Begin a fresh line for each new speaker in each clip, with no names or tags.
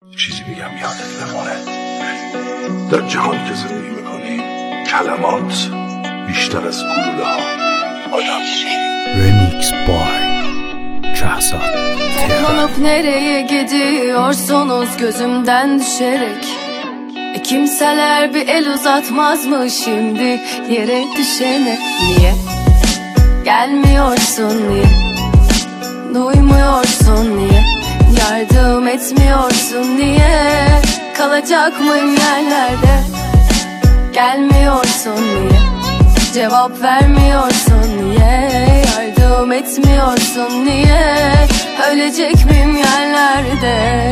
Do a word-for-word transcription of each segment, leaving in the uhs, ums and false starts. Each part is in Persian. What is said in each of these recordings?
چیزی بگم یادت بمونه. در جهانی که زندگی میکنی کلمات بیشتر از گلوله ها آدم.
Remix Boy Şahzat
Toplanıp nereye gidiyorsunuz gözümden düşerek? E kimseler bir el uzatmaz mı şimdi yere düşene? Niye? Gelmiyorsun niye? Duymuyorsun niye? Yardım etmiyorsun niye? Kalacak mıyım yerlerde? Gelmiyorsun niye? Cevap vermiyorsun niye? Yardım etmiyorsun niye? Ölecek miyim yerlerde?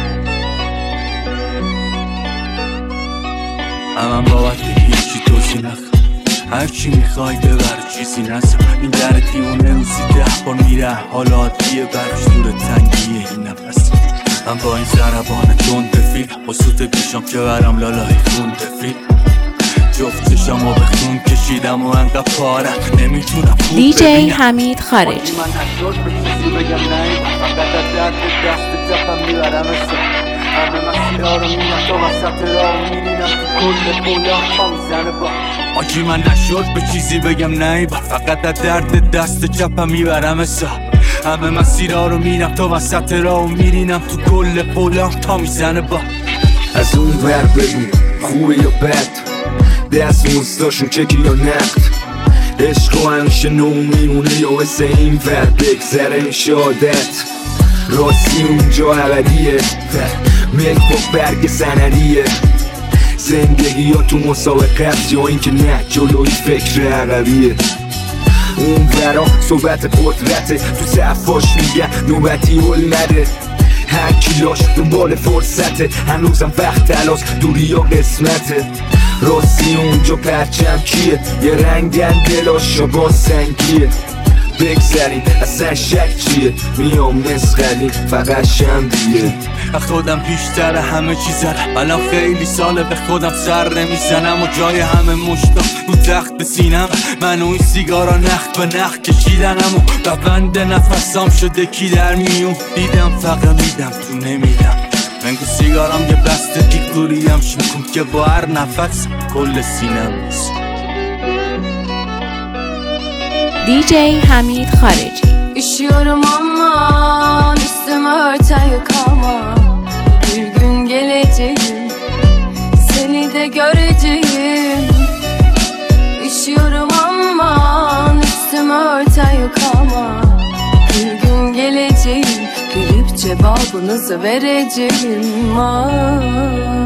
من بابت هیچی توضیح نخوام هرچی میخوای ببر چیزی نزم این در دیونه روزی ده بار میره حالا عادیه برش دور تنگیه این نفس من با این ضربان تند فیل خصوط پیشم که برم لالای خون دفیل جفت چشمو به خون کشیدم و انقدر پارم نمیتونم خوب
دی جی حمید خارجی.
من نشد به چیزی بگم نه فقط از درد دست جفم میبرم اسم همه مسیرها رو میرم تو وسط راه میرینم کل بویان پا میزنه با آجی من نشد به چیزی بگم نه فقط از درد دست چپم میبرم اسم همه مسیرها رو میرم تو وسط راه میرینم تو کل بویان پا میزنه با
از اون ور بگو خوبه یا بد دست موستاشون چکی یا نقد عشق و همیشه نو میمونه یا مثل این ور بگذره این شادت راستی اونجا عبدیه ملک با برگ سندیه زندگی یا تو مسابقه است یا اینکه نه جلوی فکر عقبیه اون ورا صحبت قدرته تو صفاش میگن نوبتی هل نده هر کیلاش دنبال فرصته هنوزم وقت تلاس دوری یا قسمته راستی اونجا پرچم کیه یه رنگن دلاشا با سنگیه بگذاریم اصلا شک چیه میام مسخریم فقط شمدیه
خودم بیشتر همه چیزم الان خیلی ساله به خودم سر نمیزنم و جای همه مشتم رو تخت سینم من و این سیگارا نخ به نخ کشیدنم و ببند نفسام شده کی در میون دیدم فقط میدم تو نمیدم من که سیگارم یه بسته دیگوریم شکم که با هر نفس کل سینم نیست.
دی جی حمید خارجی.
Üşüyorum aman üstümü örten yıkamam. Bir gün geleceğim seni de göreceğim. Üşüyorum aman üstümü örten yıkamam. Bir gün geleceğim gülüp cevabınızı vereceğim. Ah.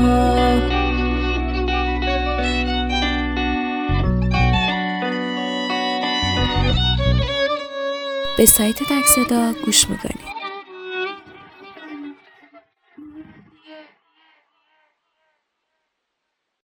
به سایت تک صدا گوش میکنید.